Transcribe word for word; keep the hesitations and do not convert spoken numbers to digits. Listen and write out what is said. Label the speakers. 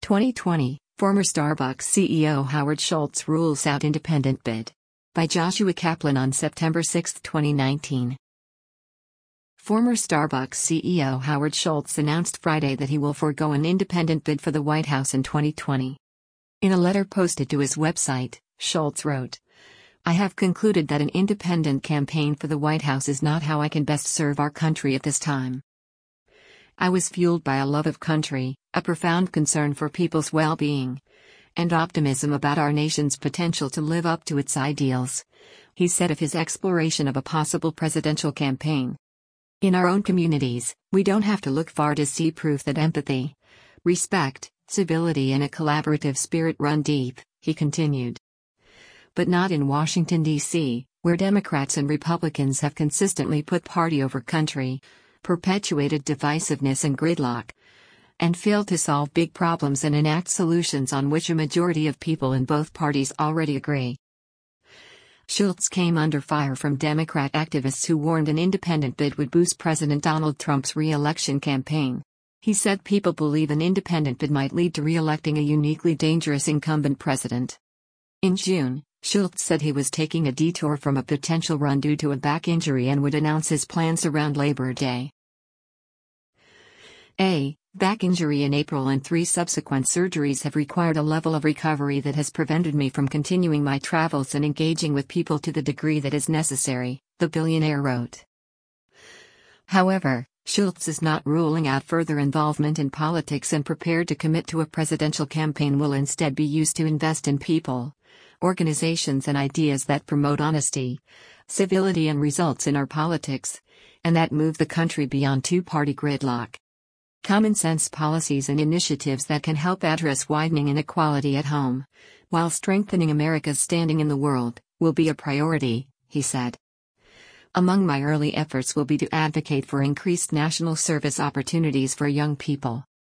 Speaker 1: twenty twenty, former Starbucks C E O Howard Schultz rules out independent bid. By Joshua Kaplan on September sixth, twenty nineteen. Former Starbucks C E O Howard Schultz announced Friday that he will forego an independent bid for the White House in twenty twenty. In a letter posted to his website, Schultz wrote, "I have concluded that an independent campaign for the White House is not how I can best serve our country at this time. I was fueled by a love of country, a profound concern for people's well-being, and optimism about our nation's potential to live up to its ideals," he said of his exploration of a possible presidential campaign. "In our own communities, we don't have to look far to see proof that empathy, respect, civility and a collaborative spirit run deep," he continued. But not in Washington, D C, where Democrats and Republicans have consistently put party over country, perpetuated divisiveness and gridlock, and failed to solve big problems and enact solutions on which a majority of people in both parties already agree. Schultz came under fire from Democrat activists who warned an independent bid would boost President Donald Trump's re-election campaign. He said people believe an independent bid might lead to re-electing a uniquely dangerous incumbent president. In June, Schultz said he was taking a detour from a potential run due to a back injury and would announce his plans around Labor Day. A back injury in April and three subsequent surgeries have required a level of recovery that has prevented me from continuing my travels and engaging with people to the degree that is necessary, the billionaire wrote. However, Schultz is not ruling out further involvement in politics and prepared to commit to a presidential campaign will instead be used to invest in people, organizations and ideas that promote honesty, civility and results in our politics, and that move the country beyond two-party gridlock. Common sense policies and initiatives that can help address widening inequality at home, while strengthening America's standing in the world, will be a priority, he said. Among my early efforts will be to advocate for increased national service opportunities for young people.